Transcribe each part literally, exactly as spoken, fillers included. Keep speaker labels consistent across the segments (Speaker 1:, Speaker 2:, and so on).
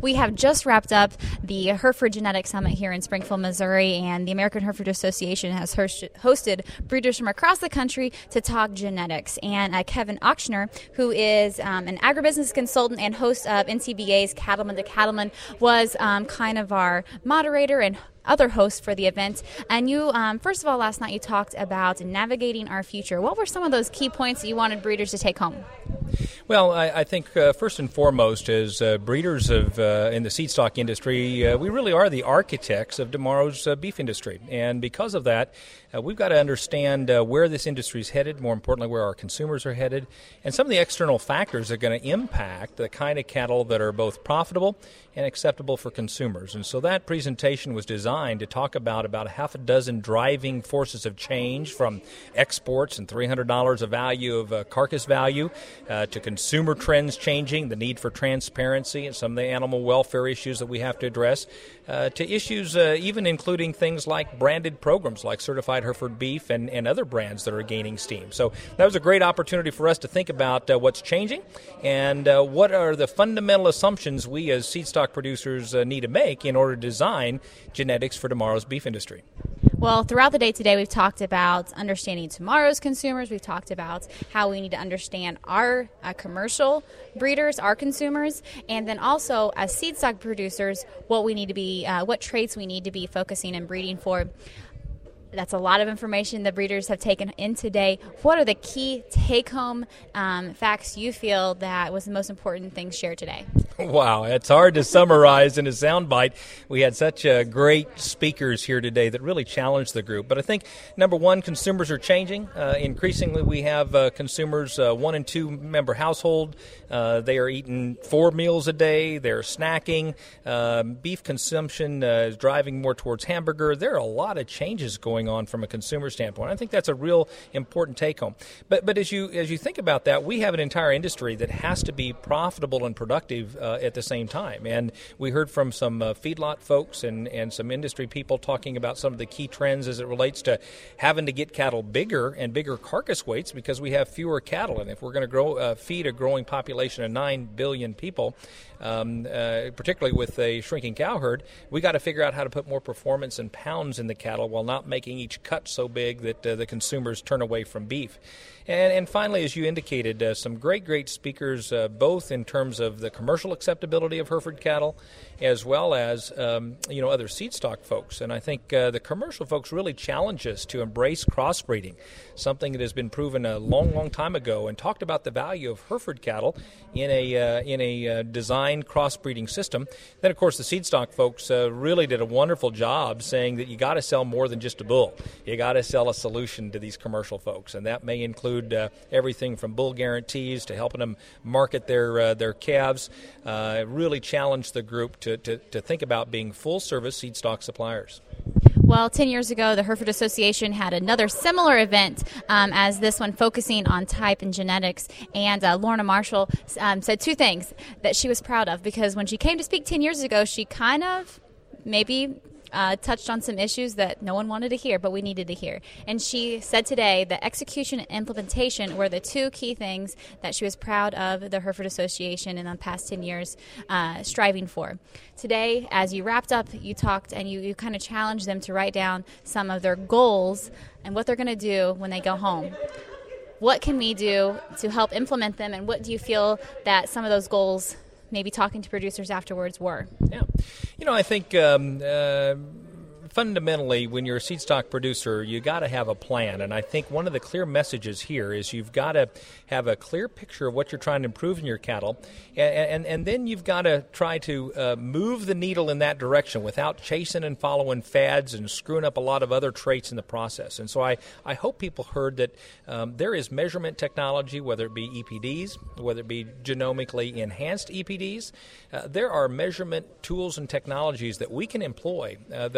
Speaker 1: We have just wrapped up the Hereford Genetic Summit here in Springfield, Missouri, and the American Hereford Association has host- hosted breeders from across the country to talk genetics. And uh, Kevin Ochsner, who is um, an agribusiness consultant and host of N C B A's Cattleman to Cattleman, was um, kind of our moderator and other host for the event. And you, um, first of all, last night you talked about navigating our future. What were some of those key points that you wanted breeders to take home?
Speaker 2: Well, I, I think uh, first and foremost, as uh, breeders of uh, in the seed stock industry, uh, we really are the architects of tomorrow's uh, beef industry. And because of that, uh, we've got to understand uh, where this industry is headed, more importantly, where our consumers are headed, and some of the external factors that are going to impact the kind of cattle that are both profitable and acceptable for consumers. And so that presentation was designed to talk about about a half a dozen driving forces of change, from exports and three hundred dollars of value of uh, carcass value uh, to consumer trends changing, the need for transparency, and some of the animal welfare issues that we have to address, uh, to issues uh, even including things like branded programs like Certified Hereford Beef and, and other brands that are gaining steam. So that was a great opportunity for us to think about uh, what's changing and uh, what are the fundamental assumptions we as seed stock producers uh, need to make in order to design genetics for tomorrow's beef industry.
Speaker 1: Well, throughout the day today, we've talked about understanding tomorrow's consumers. We've talked about how we need to understand our uh, commercial breeders, our consumers, and then also as seed stock producers, what we need to be, uh, what traits we need to be focusing and breeding for. That's a lot of information the breeders have taken in today. What are the key take-home um, facts you feel that was the most important things shared today?
Speaker 2: Wow, it's hard to summarize in a soundbite. We had such uh, great speakers here today that really challenged the group. But I think, number one, consumers are changing. Uh, increasingly, we have uh, consumers, uh, one and two member household. Uh, they are eating four meals a day. They're snacking. Uh, beef consumption uh, is driving more towards hamburger. There are a lot of changes going on from a consumer standpoint. I think that's a real important take-home. But but as you as you think about that, we have an entire industry that has to be profitable and productive uh, at the same time. And we heard from some uh, feedlot folks and, and some industry people talking about some of the key trends as it relates to having to get cattle bigger and bigger carcass weights because we have fewer cattle. And if we're going to grow uh, feed a growing population of nine billion people, um, uh, particularly with a shrinking cow herd, we got to figure out how to put more performance and pounds in the cattle while not making each cut so big that uh, the consumers turn away from beef. And, and finally, as you indicated, uh, some great, great speakers, uh, both in terms of the commercial acceptability of Hereford cattle, as well as um, you know other seed stock folks. And I think uh, the commercial folks really challenge us to embrace crossbreeding, something that has been proven a long, long time ago, and talked about the value of Hereford cattle in a uh, in a uh, designed crossbreeding system. Then, of course, the seed stock folks uh, really did a wonderful job saying that you got to sell more than just a bull. You got to sell a solution to these commercial folks, and that may include Uh, everything from bull guarantees to helping them market their uh, their calves. Uh, really challenged the group to, to, to think about being full-service seed stock suppliers.
Speaker 1: Well, ten years ago, the Hereford Association had another similar event um, as this one, focusing on type and genetics. And uh, Lorna Marshall um, said two things that she was proud of, because when she came to speak ten years ago, she kind of maybe Uh, touched on some issues that no one wanted to hear, but we needed to hear. And she said today that execution and implementation were the two key things that she was proud of the Hereford Association in the past ten years uh, striving for. Today, as you wrapped up, you talked and you, you kind of challenged them to write down some of their goals and what they're going to do when they go home. What can we do to help implement them, and what do you feel that some of those goals, maybe talking to producers afterwards, were?
Speaker 2: Yeah. You know, I think um, uh, fundamentally, when you're a seed stock producer, you got to have a plan. And I think one of the clear messages here is you've got to have a clear picture of what you're trying to improve in your cattle. And, and, and then you've got to try to uh, move the needle in that direction without chasing and following fads and screwing up a lot of other traits in the process. And so I, I hope people heard that um, there is measurement technology, whether it be E P Ds, whether it be genomically enhanced E P Ds. Uh, there are measurement tools and technologies that we can employ uh, that allow us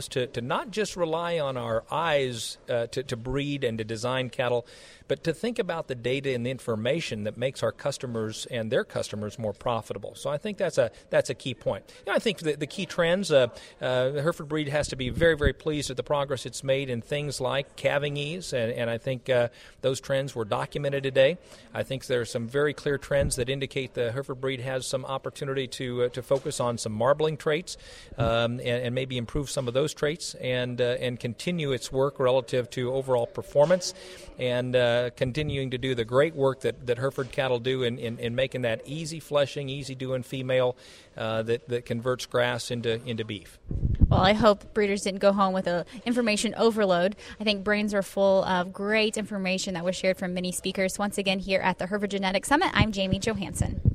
Speaker 2: us to, to not just rely on our eyes uh, to, to breed and to design cattle, but to think about the data and the information that makes our customers and their customers more profitable. So I think that's a that's a key point. You know, I think the, the key trends, uh, uh, Hereford Breed has to be very, very pleased with the progress it's made in things like calving ease, and, and I think uh, those trends were documented today. I think there are some very clear trends that indicate the Hereford Breed has some opportunity to uh, to focus on some marbling traits um, and, and maybe improve some of those traits and uh, and continue its work relative to overall performance and uh, continuing to do the great work that, that Hereford cattle do in, in, in making that easy fleshing, easy doing female uh, that, that converts grass into, into beef.
Speaker 1: Well, I hope breeders didn't go home with a information overload. I think brains are full of great information that was shared from many speakers. Once again, here at the Hereford Genetics Summit, I'm Jamie Johansson.